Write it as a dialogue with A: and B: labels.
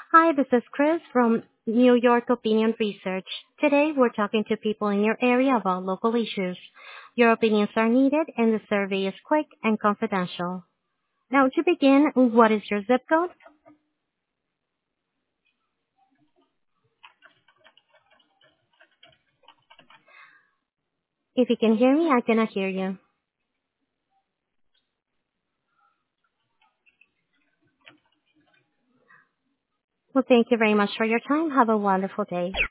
A: Hi, this is Chris from New York Opinion Research. Today, we're talking to people in your area about local issues. Your opinions are needed, and the survey is quick and confidential. Now, to begin, what is your zip code? If you can hear me, I cannot hear you. Well, thank you very much for your time. Have a wonderful day.